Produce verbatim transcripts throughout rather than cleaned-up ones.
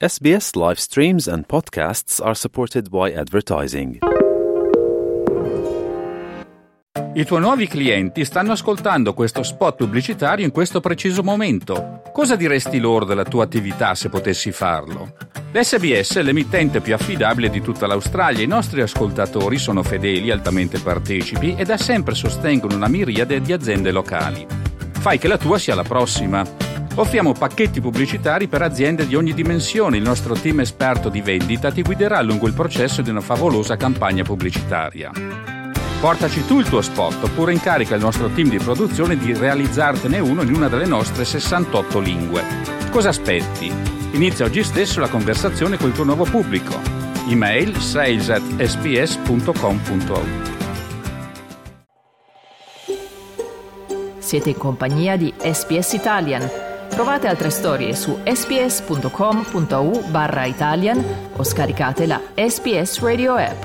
S B S live streams and podcasts are supported by advertising. I tuoi nuovi clienti stanno ascoltando questo spot pubblicitario in questo preciso momento. Cosa diresti loro della tua attività se potessi farlo? L'S B S è l'emittente più affidabile di tutta l'Australia. I nostri ascoltatori sono fedeli, altamente partecipi e da sempre sostengono una miriade di aziende locali. Fai che la tua sia la prossima. Offriamo pacchetti pubblicitari per aziende di ogni dimensione. Il nostro team esperto di vendita ti guiderà lungo il processo di una favolosa campagna pubblicitaria. Portaci tu il tuo spot oppure incarica il nostro team di produzione di realizzartene uno in una delle nostre sessantotto lingue. Cosa aspetti? Inizia oggi stesso la conversazione col tuo nuovo pubblico. Email sales at s b s punto com punto a u. Siete in compagnia di S B S Italian. Trovate altre storie su sbs.com punto a u barra Italian o scaricate la S B S Radio app.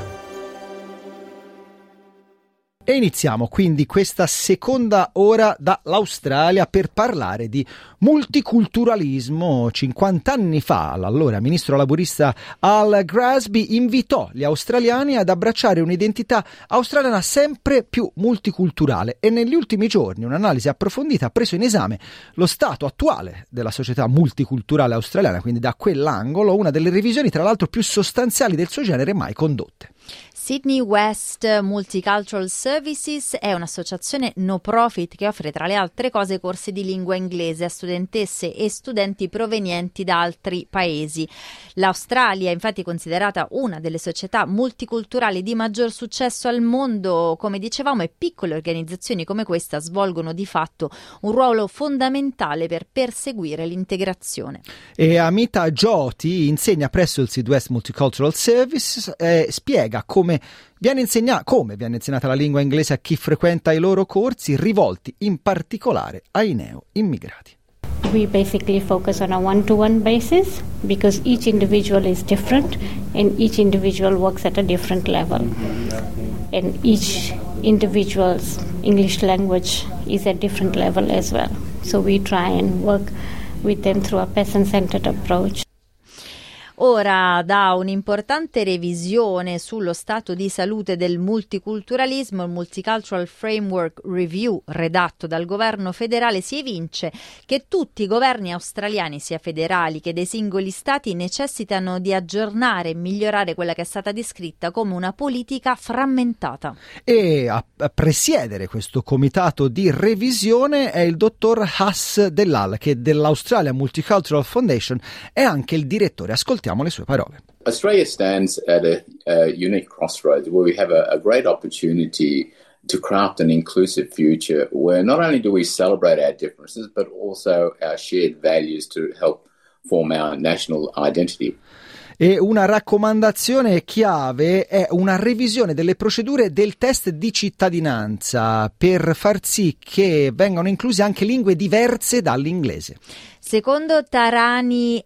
E iniziamo quindi questa seconda ora dall'Australia per parlare di multiculturalismo. cinquanta anni fa l'allora ministro laburista Al Grasby invitò gli australiani ad abbracciare un'identità australiana sempre più multiculturale e negli ultimi giorni un'analisi approfondita ha preso in esame lo stato attuale della società multiculturale australiana, quindi da quell'angolo una delle revisioni tra l'altro più sostanziali del suo genere mai condotte. Sydney West Multicultural Services è un'associazione no profit che offre tra le altre cose corsi di lingua inglese a studentesse e studenti provenienti da altri paesi. L'Australia è infatti considerata una delle società multiculturali di maggior successo al mondo, come dicevamo, e piccole organizzazioni come questa svolgono di fatto un ruolo fondamentale per perseguire l'integrazione. E Amita Jyoti insegna presso il Sydney West Multicultural Services e spiega come Viene insegna- come viene insegnata la lingua inglese a chi frequenta i loro corsi, rivolti in particolare ai neo-immigrati. We basically focus on a one-to-one basis because each individual is different and each individual works at a different level. And each individual's English language is at different level as well. So we try and work with them through a person-centered approach. Ora, da un'importante revisione sullo stato di salute del multiculturalismo, il Multicultural Framework Review redatto dal governo federale, si evince che tutti i governi australiani, sia federali che dei singoli stati, necessitano di aggiornare e migliorare quella che è stata descritta come una politica frammentata. E a presiedere questo comitato di revisione è il dottor Hass Dellal, che dell'Australia Multicultural Foundation è anche il direttore. Ascoltiamo le sue parole. Australia stands at a, a unique crossroads where we have a, a great opportunity to craft an inclusive future where not only do we celebrate our differences but also our shared values to help form our national identity. E una raccomandazione chiave è una revisione delle procedure del test di cittadinanza per far sì che vengano incluse anche lingue diverse dall'inglese. Secondo Tarani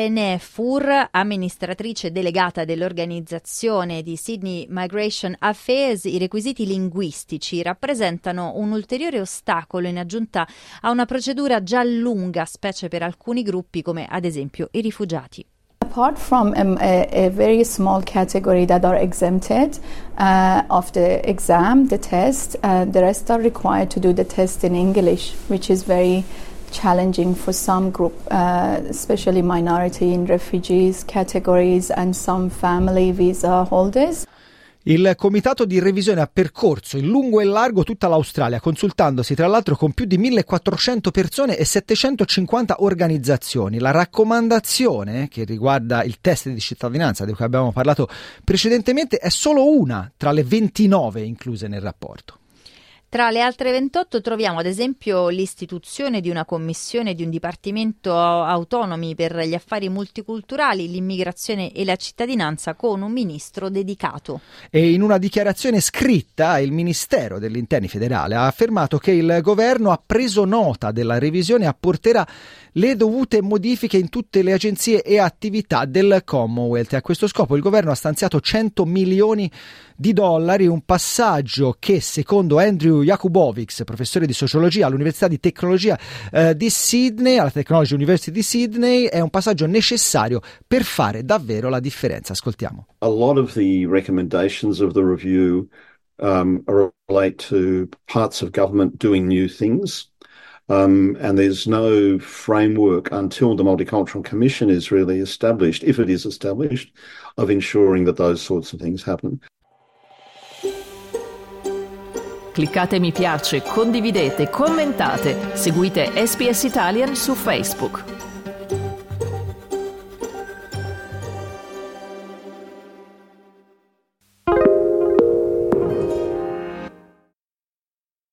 Arenefur, amministratrice delegata dell'organizzazione di Sydney Migration Affairs, i requisiti linguistici rappresentano un ulteriore ostacolo in aggiunta a una procedura già lunga, specie per alcuni gruppi come ad esempio i rifugiati. Apart from um, a, a very small category that are exempted uh, of the exam, the test, uh, the rest are required to do the test in English, which is very challenging for some group, uh, especially minority and refugees categories and some family visa holders. Il comitato di revisione ha percorso in lungo e largo tutta l'Australia, consultandosi tra l'altro con più di millequattrocento persone e settecentocinquanta organizzazioni. La raccomandazione che riguarda il test di cittadinanza di cui abbiamo parlato precedentemente è solo una tra le ventinove incluse nel rapporto. Tra le altre ventotto troviamo ad esempio l'istituzione di una commissione di un dipartimento autonomi per gli affari multiculturali, l'immigrazione e la cittadinanza con un ministro dedicato. E in una dichiarazione scritta il Ministero degli Interni federale ha affermato che il governo ha preso nota della revisione e apporterà le dovute modifiche in tutte le agenzie e attività del Commonwealth. E a questo scopo il governo ha stanziato cento milioni di dollari, un passaggio che secondo Andrew Andrew Jakubovics, professore di sociologia all'Università di Tecnologia eh, di Sydney, alla Technology University di Sydney, è un passaggio necessario per fare davvero la differenza. Ascoltiamo. A lot of the recommendations of the review um, relate to parts of government doing new things. Um, and there's no framework until the Multicultural Commission is really established, if it is established, of ensuring that those sorts of things happen. Cliccate mi piace, condividete, commentate, seguite S B S Italian su Facebook.